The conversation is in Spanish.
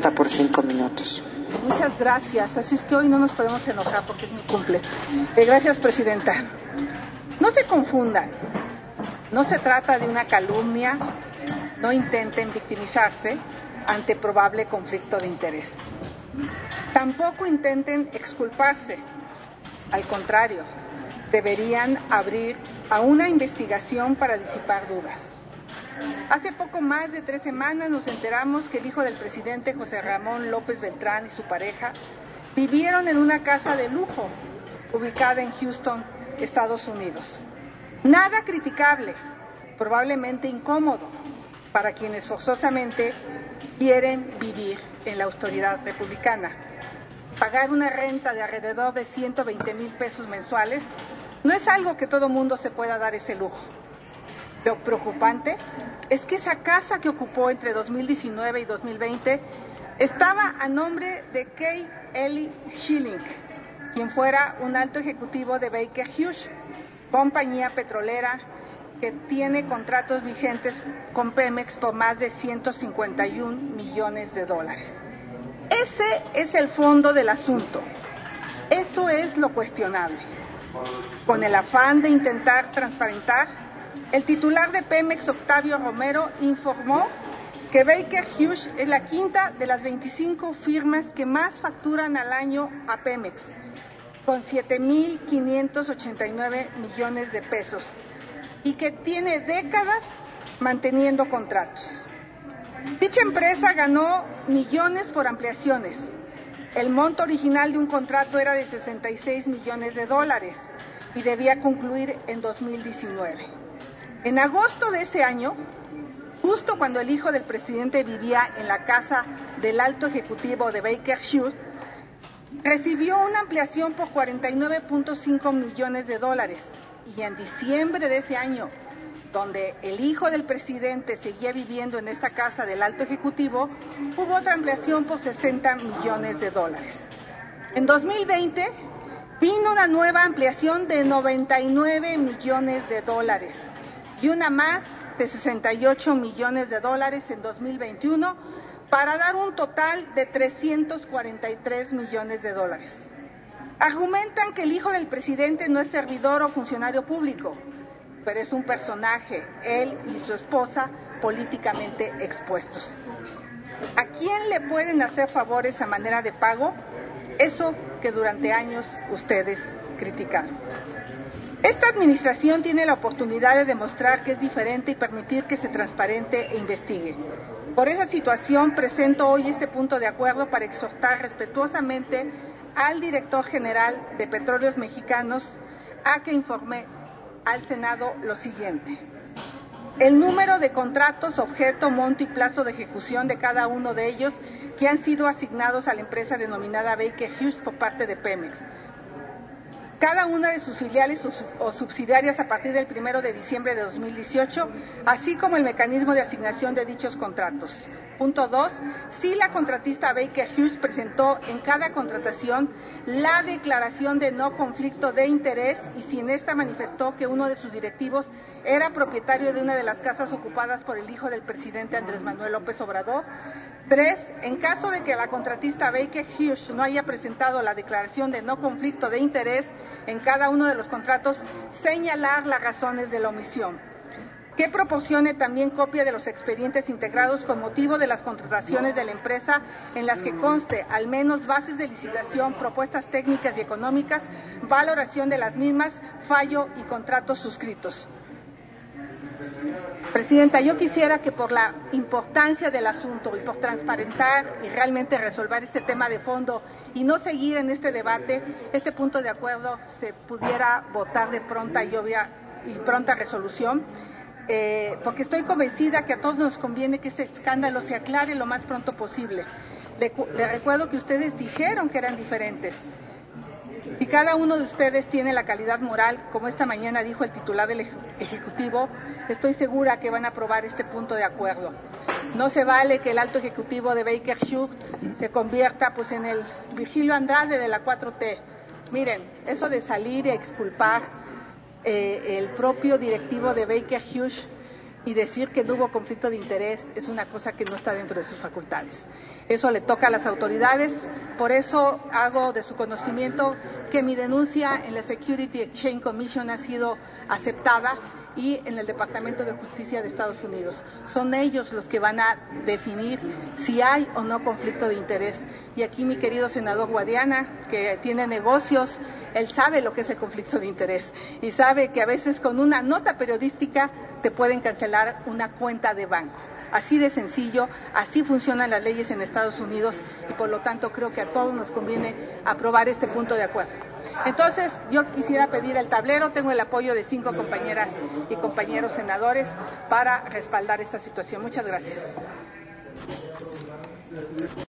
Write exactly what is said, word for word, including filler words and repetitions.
está por cinco minutos. Muchas gracias. Así es que hoy no nos podemos enojar porque es mi cumple. Eh, gracias, Presidenta. No se confundan. No se trata de una calumnia. No intenten victimizarse ante probable conflicto de interés. Tampoco intenten exculparse. Al contrario, deberían abrir a una investigación para disipar dudas. Hace poco más de tres semanas nos enteramos que el hijo del presidente José Ramón López Beltrán y su pareja vivieron en una casa de lujo ubicada en Houston, Estados Unidos. Nada criticable, probablemente incómodo para quienes forzosamente quieren vivir en la austeridad republicana. Pagar una renta de alrededor de ciento veinte mil pesos mensuales no es algo que todo mundo se pueda dar ese lujo. Lo preocupante es que esa casa que ocupó entre dos mil diecinueve y dos mil veinte estaba a nombre de Kay Ellie Schilling, quien fuera un alto ejecutivo de Baker Hughes, compañía petrolera que tiene contratos vigentes con Pemex por más de ciento cincuenta y un millones de dólares. Ese es el fondo del asunto. Eso es lo cuestionable. Con el afán de intentar transparentar, el titular de Pemex, Octavio Romero, informó que Baker Hughes es la quinta de las veinticinco firmas que más facturan al año a Pemex, con siete mil quinientos ochenta y nueve millones de pesos, y que tiene décadas manteniendo contratos. Dicha empresa ganó millones por ampliaciones. El monto original de un contrato era de sesenta y seis millones de dólares y debía concluir en dos mil diecinueve. En agosto de ese año, justo cuando el hijo del presidente vivía en la casa del alto ejecutivo de Baker Hughes, recibió una ampliación por cuarenta y nueve punto cinco millones de dólares. Y en diciembre de ese año, donde el hijo del presidente seguía viviendo en esta casa del alto ejecutivo, hubo otra ampliación por sesenta millones de dólares. En dos mil veinte vino una nueva ampliación de noventa y nueve millones de dólares y una más de sesenta y ocho millones de dólares en dos mil veintiuno para dar un total de trescientos cuarenta y tres millones de dólares. Argumentan que el hijo del presidente no es servidor o funcionario público, pero es un personaje, él y su esposa, políticamente expuestos. ¿A quién le pueden hacer favores a manera de pago? Eso que durante años ustedes criticaron. Esta administración tiene la oportunidad de demostrar que es diferente y permitir que se transparente e investigue. Por esa situación presento hoy este punto de acuerdo para exhortar respetuosamente al director general de Petróleos Mexicanos a que informe al Senado lo siguiente: el número de contratos, objeto, monto y plazo de ejecución de cada uno de ellos que han sido asignados a la empresa denominada Baker Hughes por parte de Pemex, cada una de sus filiales o subsidiarias a partir del primero de diciembre de dos mil dieciocho, así como el mecanismo de asignación de dichos contratos. Punto dos. Si la contratista Baker Hughes presentó en cada contratación la declaración de no conflicto de interés y si en esta manifestó que uno de sus directivos era propietario de una de las casas ocupadas por el hijo del presidente Andrés Manuel López Obrador. Tres. En caso de que la contratista Baker Hughes no haya presentado la declaración de no conflicto de interés en cada uno de los contratos, señalar las razones de la omisión. Que proporcione también copia de los expedientes integrados con motivo de las contrataciones de la empresa en las que conste al menos bases de licitación, propuestas técnicas y económicas, valoración de las mismas, fallo y contratos suscritos. Presidenta, yo quisiera que por la importancia del asunto y por transparentar y realmente resolver este tema de fondo y no seguir en este debate, este punto de acuerdo se pudiera votar de pronta y obvia y pronta resolución, eh, porque estoy convencida que a todos nos conviene que este escándalo se aclare lo más pronto posible. Le, le recuerdo que ustedes dijeron que eran diferentes. Si cada uno de ustedes tiene la calidad moral, como esta mañana dijo el titular del Ejecutivo, estoy segura que van a aprobar este punto de acuerdo. No se vale que el alto ejecutivo de Baker Hughes se convierta pues en el Virgilio Andrade de la cuatro T. Miren, eso de salir y exculpar eh, el propio directivo de Baker Hughes y decir que no hubo conflicto de interés es una cosa que no está dentro de sus facultades. Eso le toca a las autoridades, por eso hago de su conocimiento que mi denuncia en la Security Exchange Commission ha sido aceptada y en el Departamento de Justicia de Estados Unidos. Son ellos los que van a definir si hay o no conflicto de interés. Y aquí mi querido senador Guadiana, que tiene negocios, él sabe lo que es el conflicto de interés y sabe que a veces con una nota periodística te pueden cancelar una cuenta de banco. Así de sencillo, así funcionan las leyes en Estados Unidos y por lo tanto creo que a todos nos conviene aprobar este punto de acuerdo. Entonces, yo quisiera pedir el tablero, tengo el apoyo de cinco compañeras y compañeros senadores para respaldar esta situación. Muchas gracias.